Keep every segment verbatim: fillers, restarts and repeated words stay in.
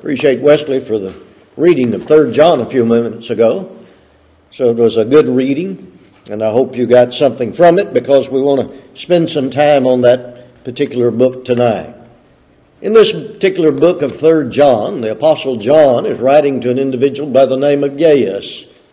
Appreciate Wesley for the reading of Third John a few minutes ago. So it was a good reading, and I hope you got something from it, because we want to spend some time on that particular book tonight. In this particular book of Third John, the Apostle John is writing to an individual by the name of Gaius.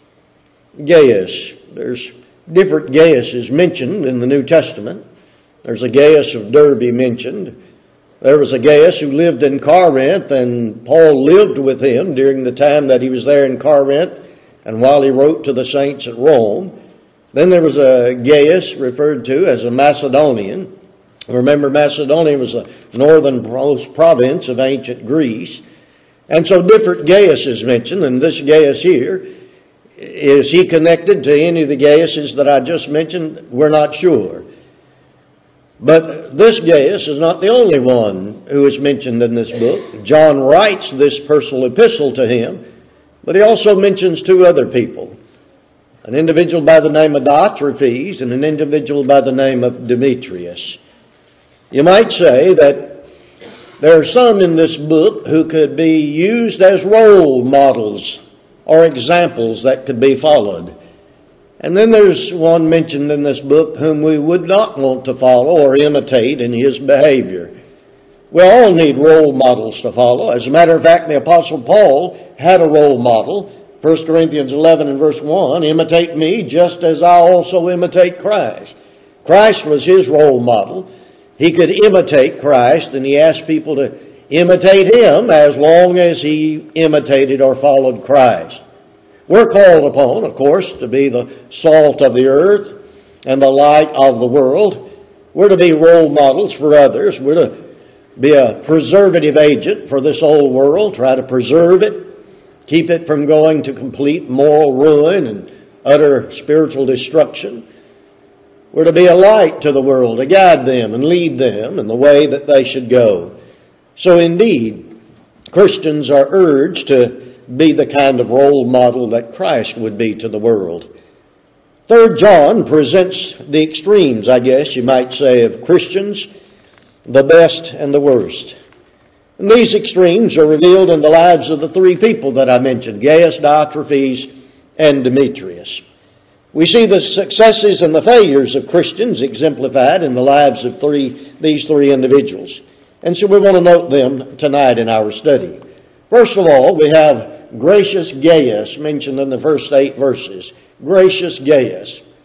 Gaius. There's different Gaiuses mentioned in the New Testament. There's a Gaius of Derbe mentioned. There was a Gaius who lived in Corinth, and Paul lived with him during the time that he was there in Corinth and while he wrote to the saints at Rome. Then there was a Gaius referred to as a Macedonian. Remember, Macedonia was a northern province of ancient Greece. And so different Gaius is mentioned, and this Gaius here, is he connected to any of the Gaiuses that I just mentioned? We're not sure. But this Gaius is not the only one who is mentioned in this book. John writes this personal epistle to him, but he also mentions two other people. An individual by the name of Diotrephes and an individual by the name of Demetrius. You might say that there are some in this book who could be used as role models or examples that could be followed. And then there's one mentioned in this book whom we would not want to follow or imitate in his behavior. We all need role models to follow. As a matter of fact, the Apostle Paul had a role model. First Corinthians eleven and verse one, imitate me just as I also imitate Christ. Christ was his role model. He could imitate Christ, and he asked people to imitate him as long as he imitated or followed Christ. We're called upon, of course, to be the salt of the earth and the light of the world. We're to be role models for others. We're to be a preservative agent for this old world, try to preserve it, keep it from going to complete moral ruin and utter spiritual destruction. We're to be a light to the world, to guide them and lead them in the way that they should go. So indeed, Christians are urged to be the kind of role model that Christ would be to the world. Third John presents the extremes, I guess you might say, of Christians, the best and the worst. And these extremes are revealed in the lives of the three people that I mentioned, Gaius, Diotrephes, and Demetrius. We see the successes and the failures of Christians exemplified in the lives of three these three individuals. And so we want to note them tonight in our study. First of all, we have gracious Gaius mentioned in the first eight verses. Gracious Gaius.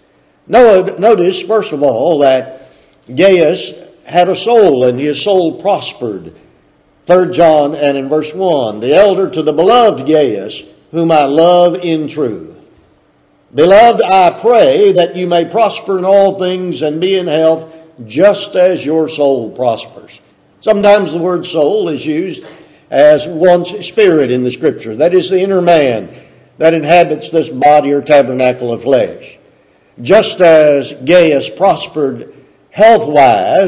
Notice, first of all, that Gaius had a soul, and his soul prospered. Third John and in verse one, the elder to the beloved Gaius, whom I love in truth. Beloved, I pray that you may prosper in all things and be in health just as your soul prospers. Sometimes the word soul is used as one's spirit in the Scripture. That is the inner man that inhabits this body or tabernacle of flesh. Just as Gaius prospered health-wise,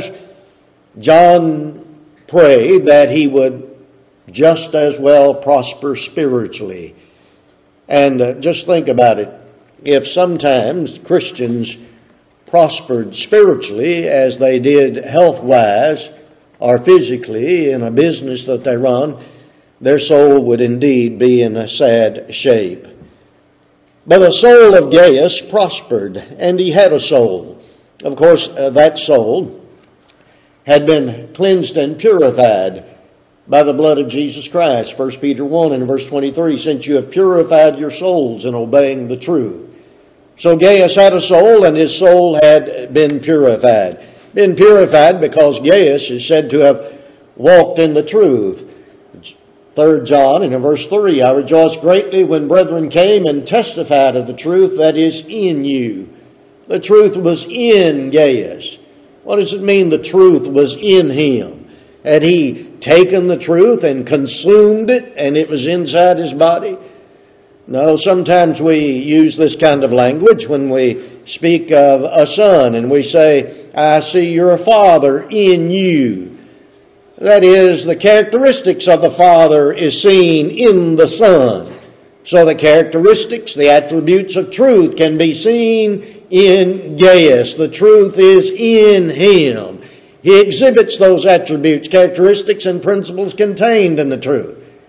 John prayed that he would just as well prosper spiritually. And uh, just think about it. If sometimes Christians prospered spiritually as they did health-wise or physically in a business that they run, their soul would indeed be in a sad shape. But the soul of Gaius prospered, and he had a soul. Of course, uh, that soul had been cleansed and purified by the blood of Jesus Christ. First Peter one and verse twenty-three, since you have purified your souls in obeying the truth. So Gaius had a soul, and his soul had been purified. Been purified because Gaius is said to have walked in the truth. Third John and in verse three, I rejoice greatly when brethren came and testified of the truth that is in you. The truth was in Gaius. What does it mean the truth was in him? Had he taken the truth and consumed it and it was inside his body? No, sometimes we use this kind of language when we speak of a son and we say, I see your Father in you. That is, the characteristics of the Father is seen in the Son. So the characteristics, the attributes of truth can be seen in Gaius. The truth is in him. He exhibits those attributes, characteristics, and principles contained in the truth.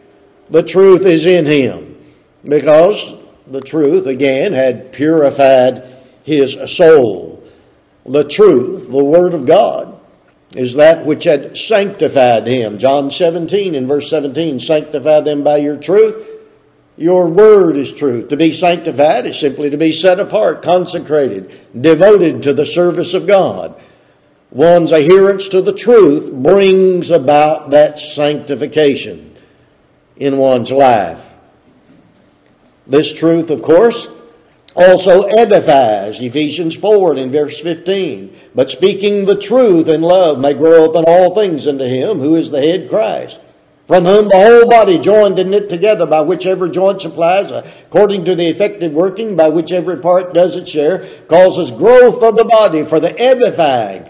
the truth is in him, because the truth, again, had purified his soul. The truth, the Word of God, is that which had sanctified him. John seventeen and verse seventeen, sanctify them by your truth. Your word is truth. To be sanctified is simply to be set apart, consecrated, devoted to the service of God. One's adherence to the truth brings about that sanctification in one's life. This truth, of course, also edifies. Ephesians four and in verse fifteen. But speaking the truth in love may grow up in all things into him who is the head, Christ, from whom the whole body joined and knit together by which every joint supplies, according to the effective working by which every part does its share, causes growth of the body for the edifying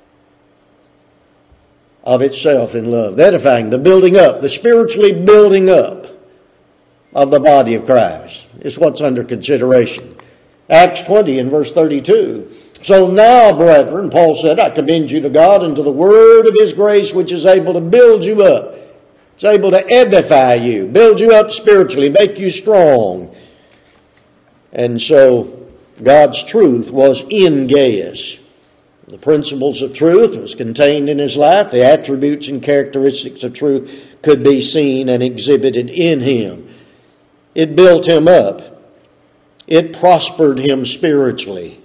of itself in love. The edifying, the building up, the spiritually building up of the body of Christ is what's under consideration. Acts twenty and verse thirty-two. So now, brethren, Paul said, I commend you to God and to the word of His grace, which is able to build you up. It's able to edify you, build you up spiritually, make you strong. And so God's truth was in Gaius. The principles of truth was contained in his life. The attributes and characteristics of truth could be seen and exhibited in him. It built him up. It prospered him spiritually,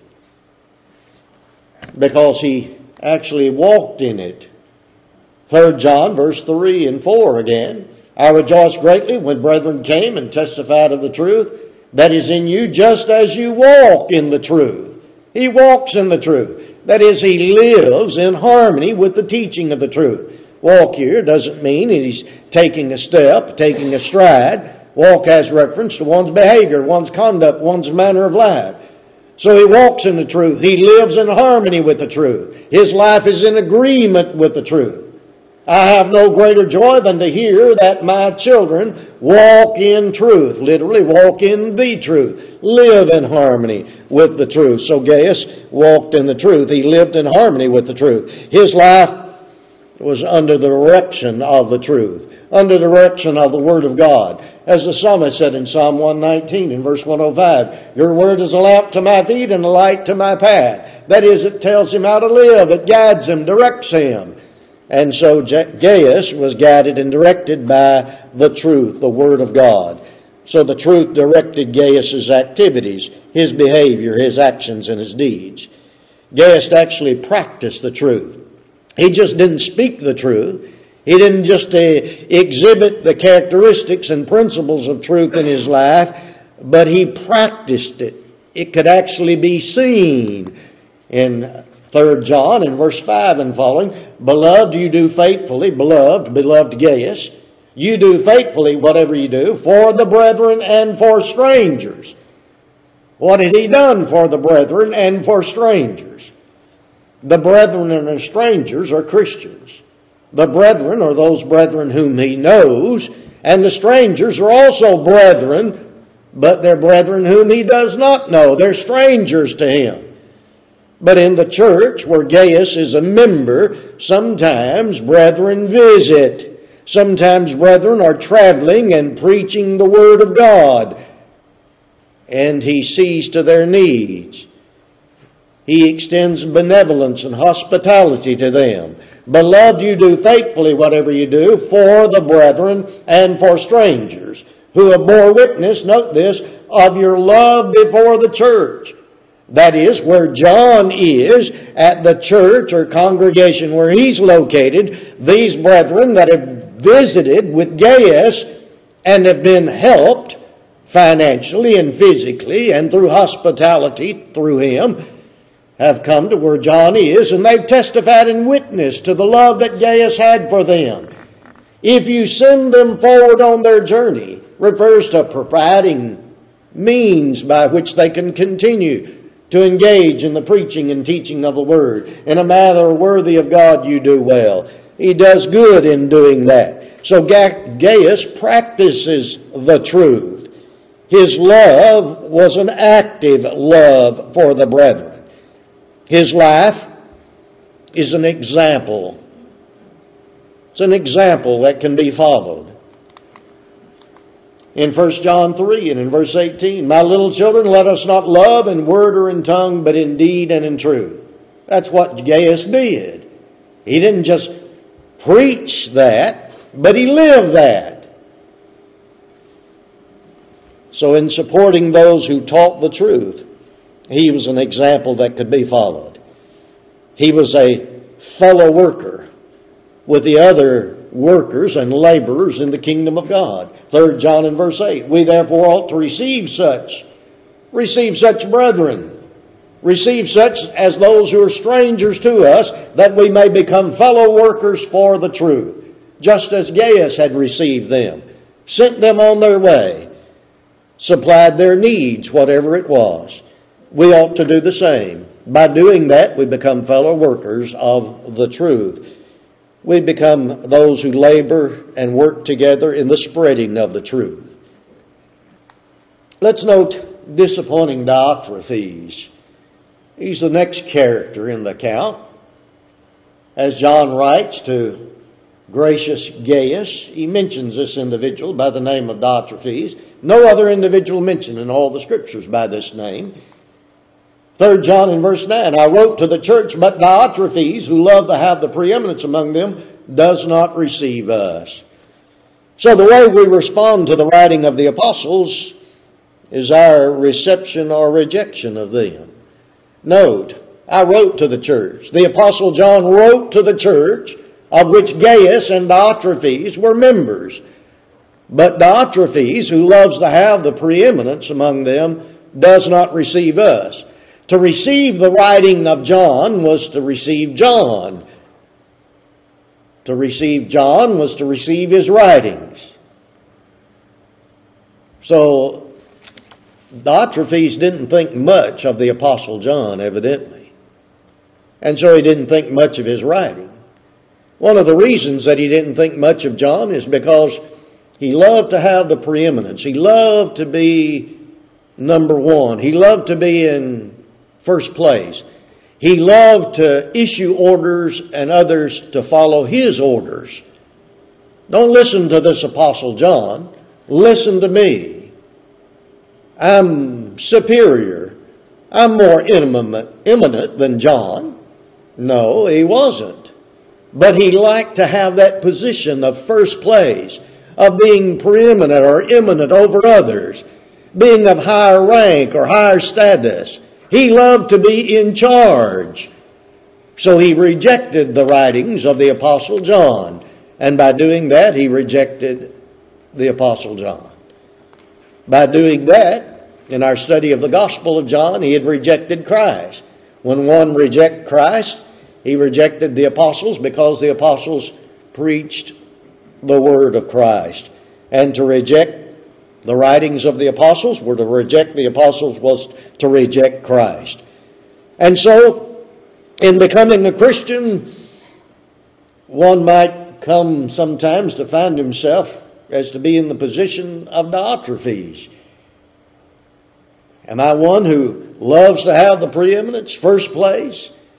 because he actually walked in it. Third John, verse three and four again. I rejoice greatly when brethren came and testified of the truth that is in you, just as you walk in the truth. He walks in the truth. That is, he lives in harmony with the teaching of the truth. Walk here doesn't mean he's taking a step, taking a stride. Walk has reference to one's behavior, one's conduct, one's manner of life. So he walks in the truth. He lives in harmony with the truth. His life is in agreement with the truth. I have no greater joy than to hear that my children walk in truth. Literally, walk in the truth. Live in harmony with the truth. So Gaius walked in the truth. He lived in harmony with the truth. His life was under the direction of the truth, under the direction of the Word of God. As the psalmist said in Psalm one nineteen in verse one oh five, your Word is a lamp to my feet and a light to my path. That is, it tells him how to live. It guides him, directs him. And so Gaius was guided and directed by the truth, the Word of God. So the truth directed Gaius' activities, his behavior, his actions, and his deeds. Gaius actually practiced the truth. He just didn't speak the truth. He didn't just uh, exhibit the characteristics and principles of truth in his life, but he practiced it. It could actually be seen in Third John in verse five and following. Beloved, you do faithfully, beloved, beloved Gaius, you do faithfully whatever you do for the brethren and for strangers. What had he done for the brethren and for strangers? The brethren and the strangers are Christians. The brethren are those brethren whom he knows, and the strangers are also brethren, but they're brethren whom he does not know. They're strangers to him. But in the church where Gaius is a member, sometimes brethren visit. Sometimes brethren are traveling and preaching the Word of God, and he sees to their needs. He extends benevolence and hospitality to them. Beloved, you do faithfully whatever you do for the brethren and for strangers, who have bore witness, note this, of your love before the church. That is, where John is, at the church or congregation where he's located, these brethren that have visited with Gaius and have been helped financially and physically and through hospitality through him, have come to where John is, and they've testified and witnessed to the love that Gaius had for them. If you send them forward on their journey, refers to providing means by which they can continue to engage in the preaching and teaching of the Word. In a manner worthy of God, you do well. He does good in doing that. So Gaius practices the truth. His love was an active love for the brethren. His life is an example. It's an example that can be followed. In First John three and in verse eighteen, my little children, let us not love in word or in tongue, but in deed and in truth. That's what Gaius did. He didn't just preach that, but he lived that. So in supporting those who taught the truth, he was an example that could be followed. He was a fellow worker with the other workers and laborers in the kingdom of God. Third John in verse eight, we therefore ought to receive such, receive such brethren, receive such as those who are strangers to us, that we may become fellow workers for the truth, just as Gaius had received them, sent them on their way, supplied their needs, whatever it was. We ought to do the same. By doing that, we become fellow workers of the truth. We become those who labor and work together in the spreading of the truth. Let's note disappointing Diotrephes. He's the next character in the account. As John writes to gracious Gaius, he mentions this individual by the name of Diotrephes. No other individual mentioned in all the Scriptures by this name. Third John in verse nine, I wrote to the church, but Diotrephes, who loved to have the preeminence among them, does not receive us. So the way we respond to the writing of the apostles is our reception or rejection of them. Note, I wrote to the church. The apostle John wrote to the church, of which Gaius and Diotrephes were members. But Diotrephes, who loves to have the preeminence among them, does not receive us. To receive the writing of John was to receive John. To receive John was to receive his writings. So, Diotrephes didn't think much of the Apostle John, evidently. And so he didn't think much of his writing. One of the reasons that he didn't think much of John is because he loved to have the preeminence. He loved to be number one. He loved to be in first place. He loved to issue orders and others to follow his orders. Don't listen to this Apostle John. Listen to me. I'm superior. I'm more eminent than John. No, he wasn't. But he liked to have that position of first place, of being preeminent or eminent over others, being of higher rank or higher status. He loved to be in charge. So he rejected the writings of the Apostle John. And by doing that, he rejected the Apostle John. By doing that, in our study of the Gospel of John, he had rejected Christ. When one rejects Christ, he rejected the apostles because the apostles preached the word of Christ. And to reject the writings of the apostles, were to reject the apostles was to reject Christ. And so, in becoming a Christian, one might come sometimes to find himself as to be in the position of Diotrephes. Am I one who loves to have the preeminence, first place?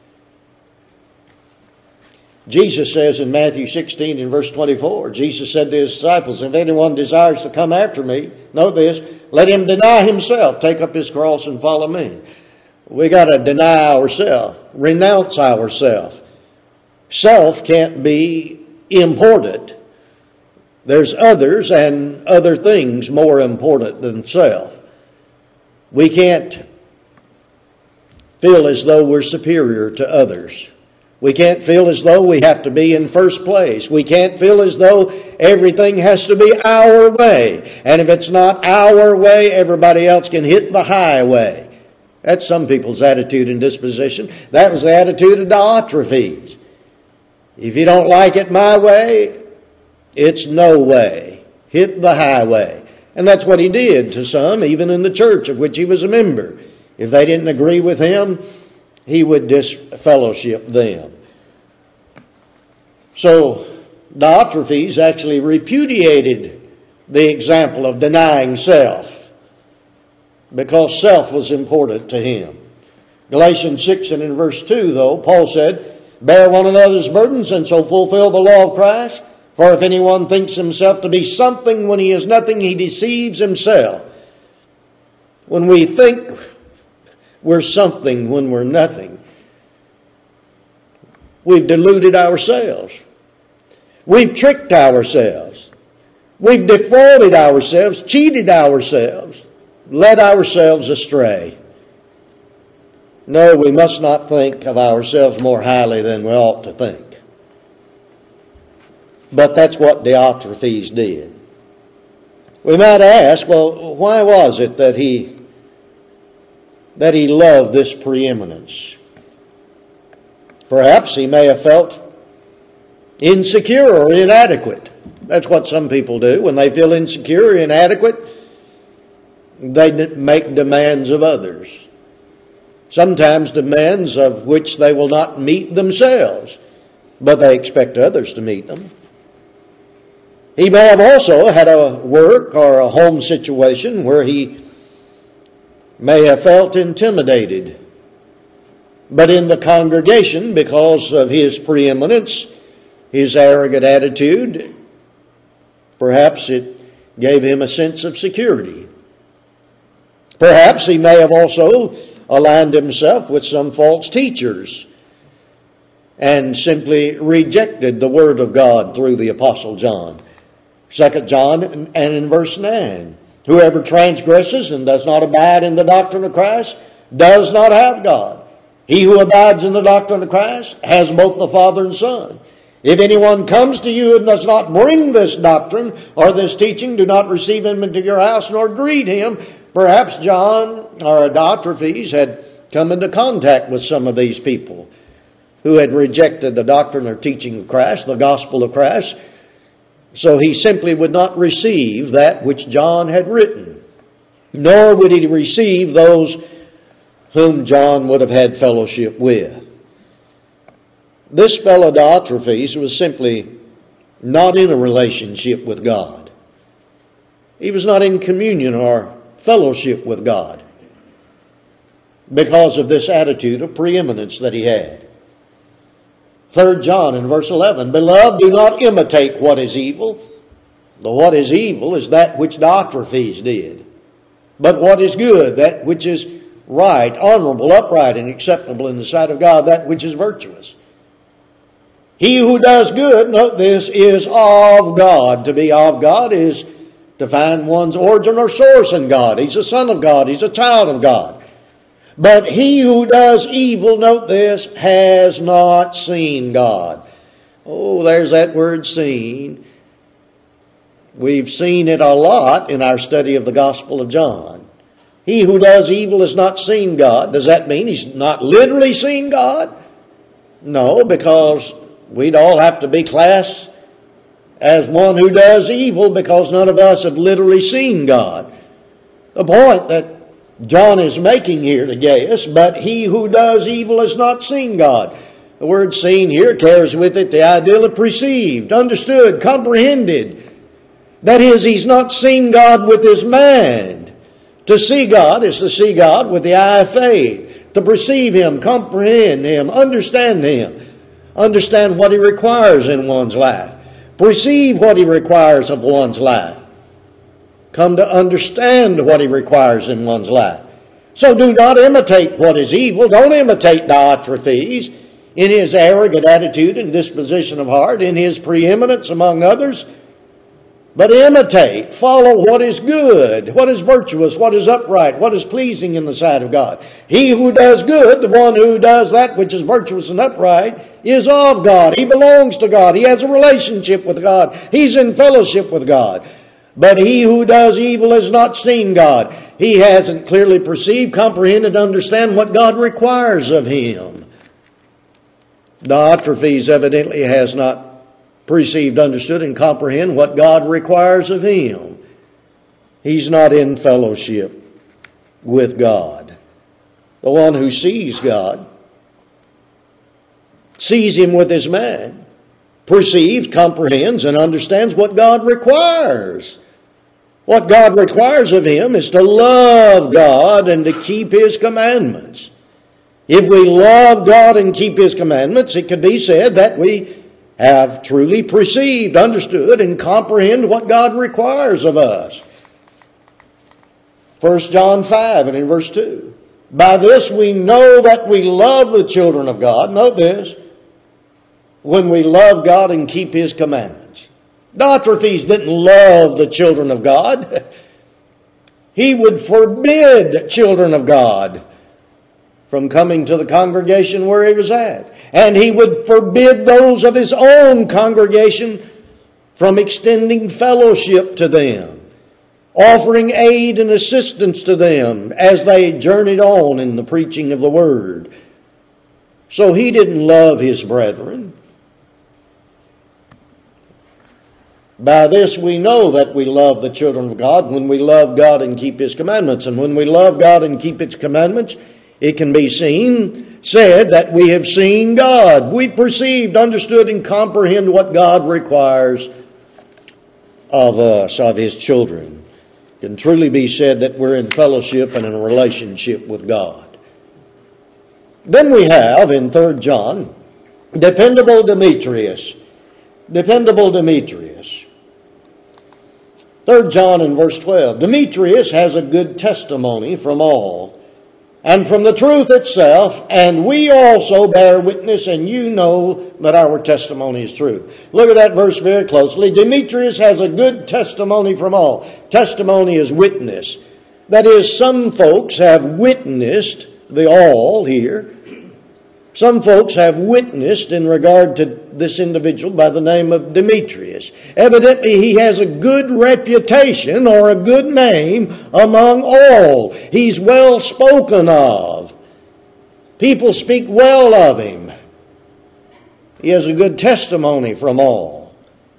Jesus says in Matthew sixteen in verse twenty-four, Jesus said to his disciples, if anyone desires to come after me, know this, let him deny himself, take up his cross and follow me. We got to deny ourselves, renounce ourselves. Self can't be important. There's others and other things more important than self. We can't feel as though we're superior to others. We can't feel as though we have to be in first place. We can't feel as though everything has to be our way. And if it's not our way, everybody else can hit the highway. That's some people's attitude and disposition. That was the attitude of Diotrephes. If you don't like it my way, it's no way. Hit the highway. And that's what he did to some, even in the church of which he was a member. If they didn't agree with him, he would disfellowship them. So, Diotrephes actually repudiated the example of denying self, because self was important to him. Galatians six and in verse two, though, Paul said, bear one another's burdens and so fulfill the law of Christ. For if anyone thinks himself to be something when he is nothing, he deceives himself. When we think we're something when we're nothing, we've deluded ourselves. We've tricked ourselves. We've defrauded ourselves, cheated ourselves, led ourselves astray. No, we must not think of ourselves more highly than we ought to think. But that's what Diotrephes did. We might ask, well, why was it that he that he loved this preeminence? Perhaps he may have felt insecure or inadequate. That's what some people do. When they feel insecure or inadequate, they make demands of others. Sometimes demands of which they will not meet themselves, but they expect others to meet them. He may have also had a work or a home situation where he may have felt intimidated. But in the congregation, because of his preeminence, his arrogant attitude, perhaps it gave him a sense of security. Perhaps he may have also aligned himself with some false teachers and simply rejected the Word of God through the Apostle John. Second John and in verse nine. Whoever transgresses and does not abide in the doctrine of Christ does not have God. He who abides in the doctrine of Christ has both the Father and Son. If anyone comes to you and does not bring this doctrine or this teaching, do not receive him into your house nor greet him. Perhaps John or Diotrephes had come into contact with some of these people who had rejected the doctrine or teaching of Christ, the gospel of Christ. So he simply would not receive that which John had written, nor would he receive those whom John would have had fellowship with. This fellow Diotrephes was simply not in a relationship with God. He was not in communion or fellowship with God because of this attitude of preeminence that he had. Third John in verse eleven, Beloved, do not imitate what is evil. The what is evil is that which Diotrephes did. But what is good, that which is right, honorable, upright, and acceptable in the sight of God, that which is virtuous. He who does good, note this, is of God. To be of God is to find one's origin or source in God. He's a son of God. He's a child of God. But he who does evil, note this, has not seen God. Oh, there's that word seen. We've seen it a lot in our study of the Gospel of John. He who does evil has not seen God. Does that mean he's not literally seen God? No, because we'd all have to be classed as one who does evil because none of us have literally seen God. The point that John is making here to Gaius, but he who does evil has not seen God. The word seen here carries with it the idea of perceived, understood, comprehended. That is, he's not seen God with his mind. To see God is to see God with the eye of faith. To perceive Him, comprehend Him, understand Him. Understand what He requires in one's life. Perceive what He requires of one's life. Come to understand what He requires in one's life. So do not imitate what is evil. Don't imitate Diotrephes in his arrogant attitude and disposition of heart, in his preeminence among others. But imitate, follow what is good, what is virtuous, what is upright, what is pleasing in the sight of God. He who does good, the one who does that which is virtuous and upright, is of God. He belongs to God. He has a relationship with God. He's in fellowship with God. But he who does evil has not seen God. He hasn't clearly perceived, comprehended, understand what God requires of him. Diotrephes evidently has not perceived, understood, and comprehend what God requires of him. He's not in fellowship with God. The one who sees God sees Him with his mind, perceives, comprehends, and understands what God requires. What God requires of him is to love God and to keep His commandments. If we love God and keep His commandments, it could be said that we have truly perceived, understood, and comprehend what God requires of us. First John five and in verse two. By this we know that we love the children of God. Note this. When we love God and keep His commandments. Diotrephes didn't love the children of God. He would forbid children of God from coming to the congregation where he was at. And he would forbid those of his own congregation from extending fellowship to them, offering aid and assistance to them as they journeyed on in the preaching of the Word. So he didn't love his brethren. By this we know that we love the children of God when we love God and keep His commandments. And when we love God and keep His commandments, it can be seen, said that we have seen God. We perceived, understood, and comprehend what God requires of us, of His children. It can truly be said that we're in fellowship and in a relationship with God. Then we have, in Third John, dependable Demetrius. Dependable Demetrius. Third John in verse twelve. Demetrius has a good testimony from all, and from the truth itself, and we also bear witness, and you know that our testimony is true. Look at that verse very closely. Demetrius has a good testimony from all. Testimony is witness. That is, some folks have witnessed the all here. Some folks have witnessed in regard to this individual by the name of Demetrius. Evidently, he has a good reputation or a good name among all. He's well spoken of. People speak well of him. He has a good testimony from all.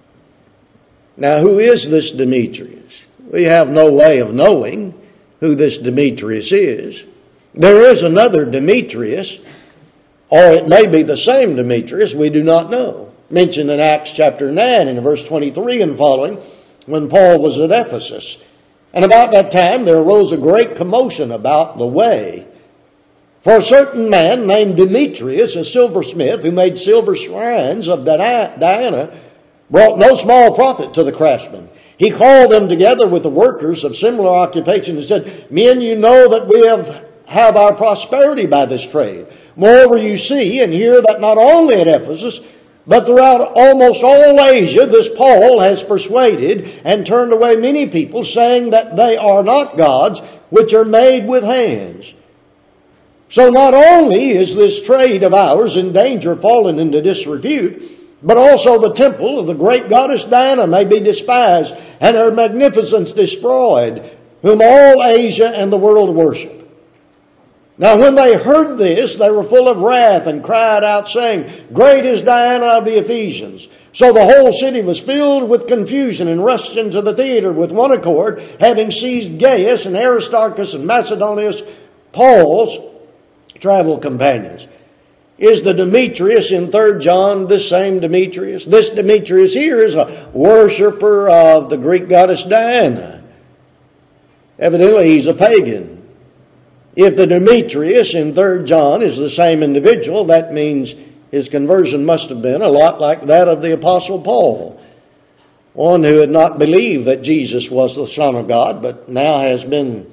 Now, who is this Demetrius? We have no way of knowing who this Demetrius is. There is another Demetrius, or it may be the same Demetrius, we do not know. Mentioned in Acts chapter nine in verse twenty-three and following, when Paul was at Ephesus. And about that time there arose a great commotion about the way. For a certain man named Demetrius, a silversmith, who made silver shrines of Diana, brought no small profit to the craftsmen. He called them together with the workers of similar occupation and said, Men, you know that we have have our prosperity by this trade. Moreover, you see and hear that not only at Ephesus, but throughout almost all Asia, this Paul has persuaded and turned away many people, saying that they are not gods, which are made with hands. So not only is this trade of ours in danger of falling into disrepute, but also the temple of the great goddess Diana may be despised, and her magnificence destroyed, whom all Asia and the world worship. Now when they heard this, they were full of wrath and cried out, saying, Great is Diana of the Ephesians. So the whole city was filled with confusion and rushed into the theater with one accord, having seized Gaius and Aristarchus and Macedonius, Paul's travel companions. Is the Demetrius in Third John this same Demetrius? This Demetrius here is a worshiper of the Greek goddess Diana. Evidently he's a pagan. If the Demetrius in Third John is the same individual, that means his conversion must have been a lot like that of the Apostle Paul. One who had not believed that Jesus was the Son of God, but now has been,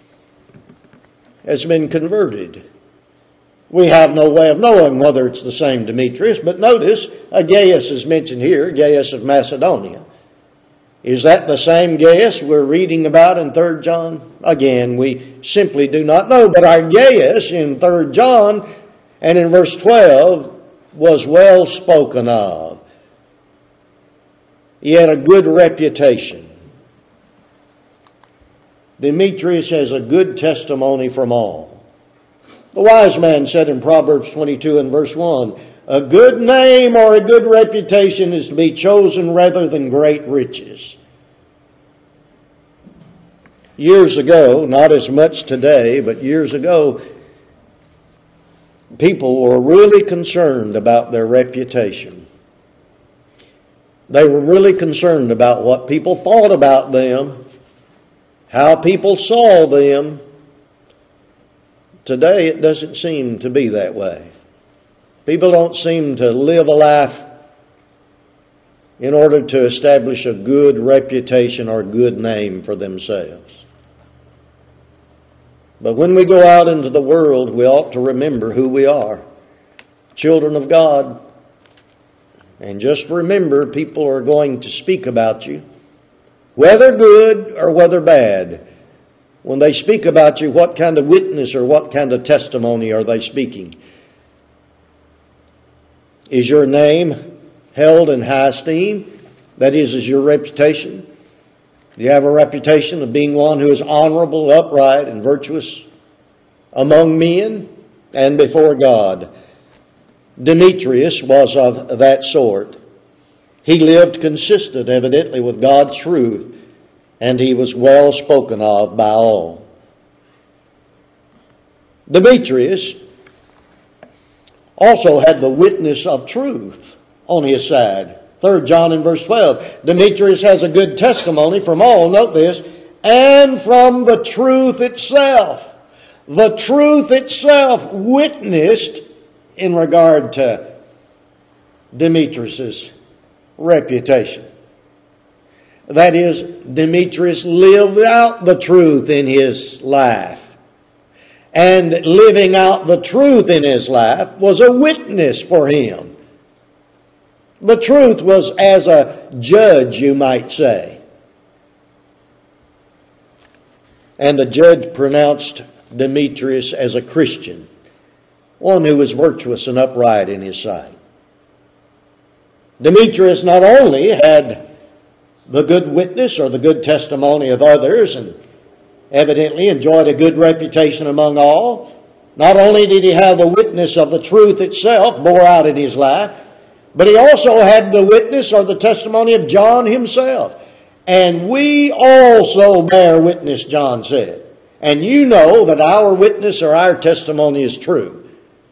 has been converted. We have no way of knowing whether it's the same Demetrius, but notice a Gaius is mentioned here, Gaius of Macedonia. Is that the same Gaius we're reading about in Third John? Again, we simply do not know. But our Gaius in Third John and in verse twelve was well spoken of. He had a good reputation. Demetrius has a good testimony from all. The wise man said in Proverbs twenty-two and verse one, A good name or a good reputation is to be chosen rather than great riches. Years ago, not as much today, but years ago, people were really concerned about their reputation. They were really concerned about what people thought about them, how people saw them. Today, it doesn't seem to be that way. People don't seem to live a life in order to establish a good reputation or good name for themselves. But when we go out into the world, we ought to remember who we are. Children of God. And just remember, people are going to speak about you, whether good or whether bad. When they speak about you, what kind of witness or what kind of testimony are they speaking? Is your name held in high esteem? That is, is your reputation? Do you have a reputation of being one who is honorable, upright, and virtuous among men and before God? Demetrius was of that sort. He lived consistent, evidently, with God's truth, and he was well spoken of by all. Demetrius also had the witness of truth on his side. Third John in verse twelve. Demetrius has a good testimony from all, note this, and from the truth itself. The truth itself witnessed in regard to Demetrius' reputation. That is, Demetrius lived out the truth in his life. And living out the truth in his life was a witness for him. The truth was as a judge, you might say. And the judge pronounced Demetrius as a Christian, one who was virtuous and upright in his sight. Demetrius not only had the good witness or the good testimony of others and evidently enjoyed a good reputation among all, not only did he have the witness of the truth itself bore out in his life, but he also had the witness or the testimony of John himself. And we also bear witness, John said. And you know that our witness or our testimony is true.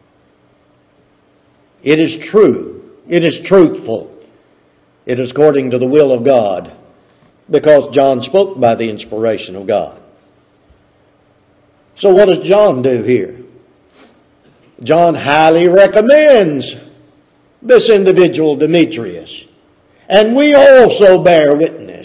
It is true. It is truthful. It is according to the will of God, because John spoke by the inspiration of God. So what does John do here? John highly recommends this individual, Demetrius. And we also bear witness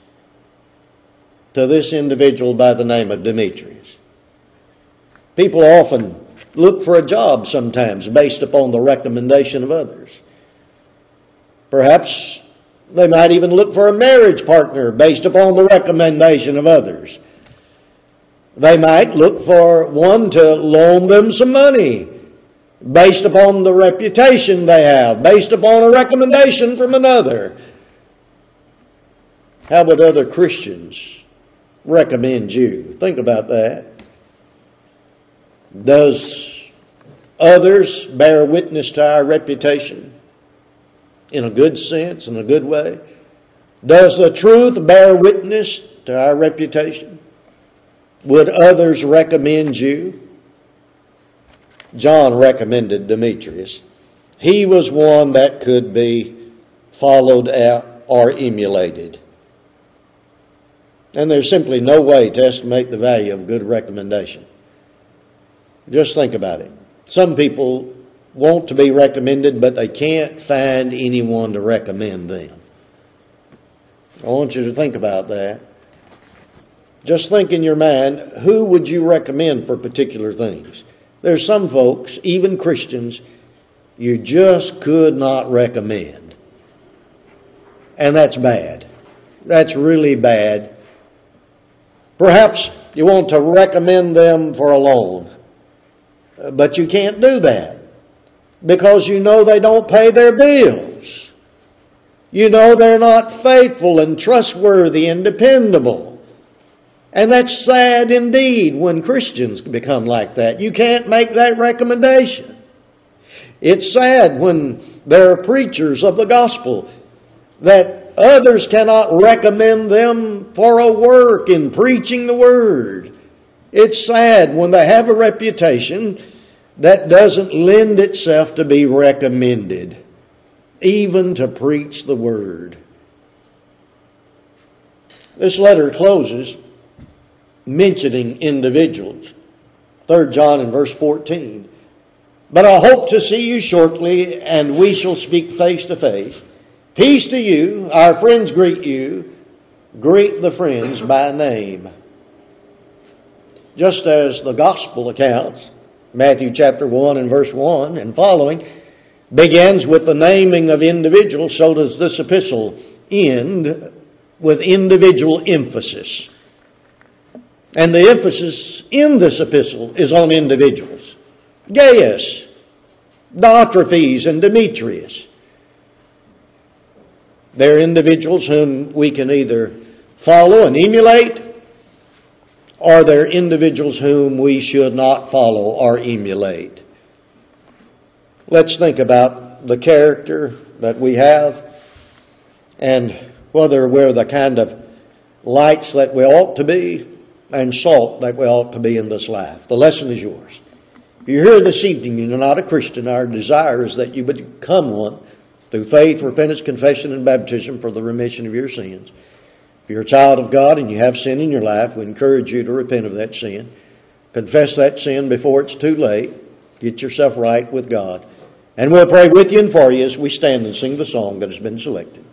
to this individual by the name of Demetrius. People often look for a job sometimes based upon the recommendation of others. Perhaps they might even look for a marriage partner based upon the recommendation of others. They might look for one to loan them some money based upon the reputation they have, based upon a recommendation from another. How would other Christians recommend you? Think about that. Does others bear witness to our reputation in a good sense, in a good way? Does the truth bear witness to our reputation? Would others recommend you? John recommended Demetrius. He was one that could be followed out or emulated. And there's simply no way to estimate the value of good recommendation. Just think about it. Some people want to be recommended, but they can't find anyone to recommend them. I want you to think about that. Just think in your mind, who would you recommend for particular things? There's some folks, even Christians, you just could not recommend. And that's bad. That's really bad. Perhaps you want to recommend them for a loan, but you can't do that because you know they don't pay their bills. You know they're not faithful and trustworthy and dependable. And that's sad indeed when Christians become like that. You can't make that recommendation. It's sad when there are preachers of the gospel that others cannot recommend them for a work in preaching the word. It's sad when they have a reputation that doesn't lend itself to be recommended, even to preach the word. This letter closes mentioning individuals. Third John in verse fourteen. But I hope to see you shortly, and we shall speak face to face. Peace to you. Our friends greet you. Greet the friends by name. Just as the gospel accounts, Matthew chapter one and verse one and following, begins with the naming of individuals, so does this epistle end with individual emphasis. And the emphasis in this epistle is on individuals. Gaius, Diotrephes, and Demetrius. They're individuals whom we can either follow and emulate, or they're individuals whom we should not follow or emulate. Let's think about the character that we have and whether we're the kind of lights that we ought to be and salt that we ought to be in this life. The lesson is yours. If you're here this evening and you're not a Christian, our desire is that you become one through faith, repentance, confession, and baptism for the remission of your sins. If you're a child of God and you have sin in your life, we encourage you to repent of that sin. Confess that sin before it's too late. Get yourself right with God. And we'll pray with you and for you as we stand and sing the song that has been selected.